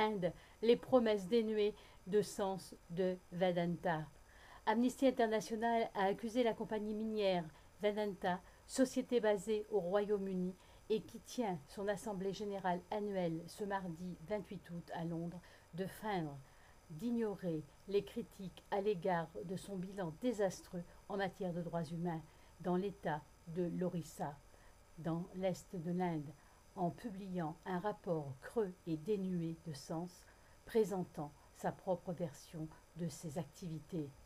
Inde les promesses dénuées de sens de Vedanta. Amnesty International a accusé la compagnie minière Vedanta, société basée au Royaume-Uni et qui tient son assemblée générale annuelle ce mardi 28 août à Londres, de feindre d'ignorer les critiques à l'égard de son bilan désastreux en matière de droits humains dans l'État de l'Orissa, dans l'Est de l'Inde, en publiant un rapport creux et dénué de sens présentant sa propre version de ses activités.